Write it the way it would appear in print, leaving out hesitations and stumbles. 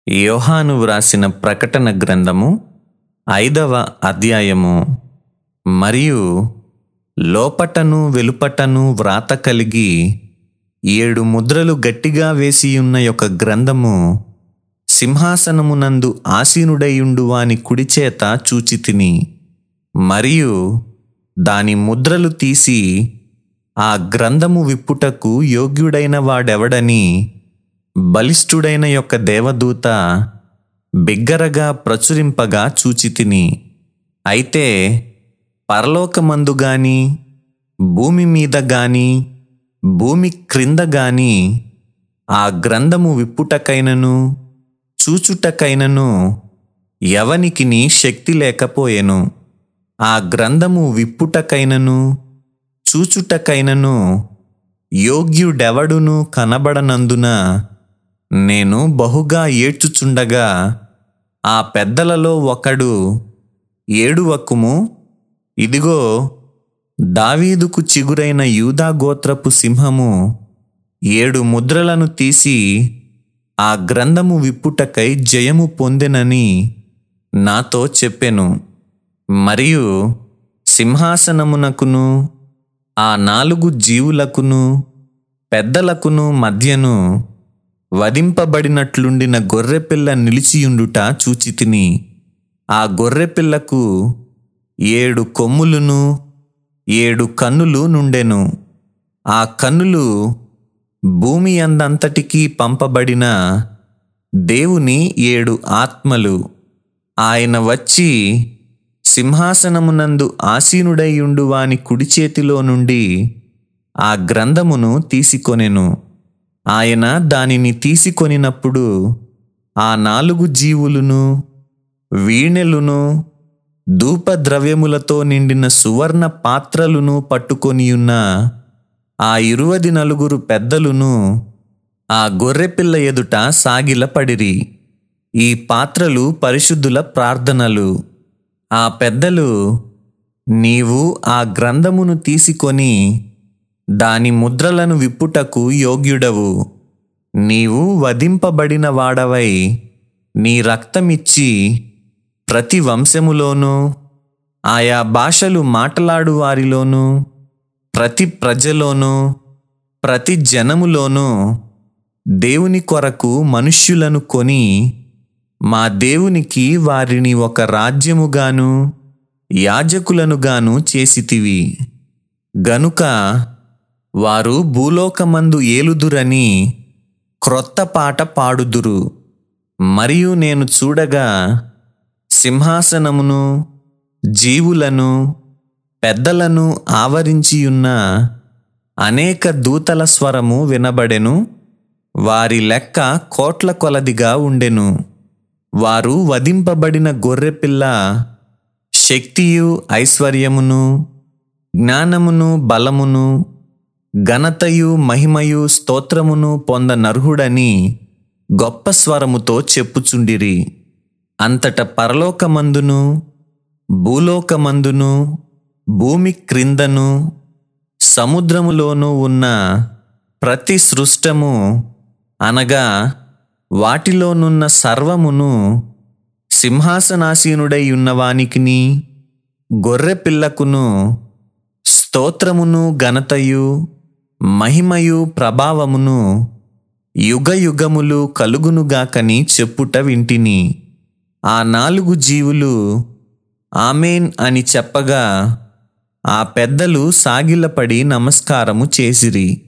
యోహాను వ్రాసిన ప్రకటన గ్రంథము 5వ అధ్యాయము. మరియు లోపటను వెలుపటను వ్రాత కలిగి 7 ముద్రలు గట్టిగా వేసియున్న యొక్క గ్రంథము సింహాసనమునందు ఆసీనుడైయుండు వాని కుడిచేత చూచితిని. మరియు దాని ముద్రలు తీసి ఆ గ్రంథము విప్పుటకు యోగ్యుడైన వాడెవడని బలిష్ఠుడైన యొక్క దేవదూత బిగ్గరగా ప్రచురింపగా చూచితిని. అయితే పరలోకమందు గాని భూమి మీద గాని భూమి క్రింద గాని ఆ గ్రంథము విప్పుటకైనను చూచుటకైనను ఎవనికిని శక్తి లేకపోయెను. ఆ గ్రంథము విప్పుటకైనను చూచుటకైనను యోగ్యుడెవడును కనబడనందున నేను బహుగా ఏడ్చుచుండగా ఆ పెద్దలలో ఒకడు, ఏడువకుము, ఇదిగో దావీదుకు చిగురైన యూదా గోత్రపు సింహము 7 ముద్రలను తీసి ఆ గ్రంథము విప్పుటకై జయము పొందెనని నాతో చెప్పెను. మరియు సింహాసనమునకును ఆ 4 జీవులకును పెద్దలకును మధ్యను వధింపబడినట్లుండిన గొర్రెపిల్ల నిలిచియుండుట చూచితిని. ఆ గొర్రెపిల్లకు 7 కొమ్ములును 7 కన్నులు నుండెను. ఆ కన్నులు భూమి అందంతటికీ పంపబడిన దేవుని 7 ఆత్మలు. ఆయన వచ్చి సింహాసనమునందు ఆసీనుడైయుండు వాని కుడి చేతిలో నుండి ఆ గ్రంథమును తీసుకొనెను. ఆయన దానిని తీసుకొనినప్పుడు ఆ 4 జీవులును వీణెలును ధూపద్రవ్యములతో నిండిన సువర్ణ పాత్రలును పట్టుకొనియున్న ఆ 24 పెద్దలును ఆ గొర్రెపిల్ల ఎదుట సాగిలపడిరి. ఈ పాత్రలు పరిశుద్ధుల ప్రార్థనలు. ఆ పెద్దలు, నీవు ఆ గ్రంథమును తీసుకొని దాని ముద్రలను విప్పుటకు యోగ్యుడవు. నీవు వధింపబడిన వాడవై నీ రక్తమిచ్చి ప్రతి వంశములోనూ ఆయా భాషలు మాట్లాడు వారిలోనూ ప్రతి ప్రజలోనూ ప్రతి జనములోనూ దేవుని కొరకు మనుష్యులను కొని మా దేవునికి వారిని ఒక రాజ్యముగాను యాజకులనుగాను చేసితివి. గనుక వారు భూలోకమందు ఏలుదురని క్రొత్త పాట పాడుదురు. మరియు నేను చూడగా సింహాసనమును జీవులను పెద్దలను ఆవరించియున్న అనేక దూతల స్వరము వినబడెను. వారి లెక్క కోట్ల కొలదిగా ఉండెను. వారు వధింపబడిన గొర్రెపిల్ల శక్తియు ఐశ్వర్యమును జ్ఞానమును బలమును ఘనతయు మహిమయు స్తోత్రమును పొందనర్హుడని గొప్ప స్వరముతో చెప్పుచుండిరి. అంతట పరలోకమందును భూలోకమందును భూమి క్రిందను సముద్రములోనూ ఉన్న ప్రతి సృష్టము అనగా వాటిలోనున్న సర్వమును సింహాసనాసీనుడై ఉన్నవానికిని గొర్రెపిల్లకును స్తోత్రమును ఘనతయు మహిమయు ప్రభావమును యుగయుగములు కలుగునుగాకని చెప్పుట వింటిని. ఆ 4 జీవులు ఆమేన్ అని చెప్పగా ఆ పెద్దలు సాగిలపడి నమస్కారము చేసిరి.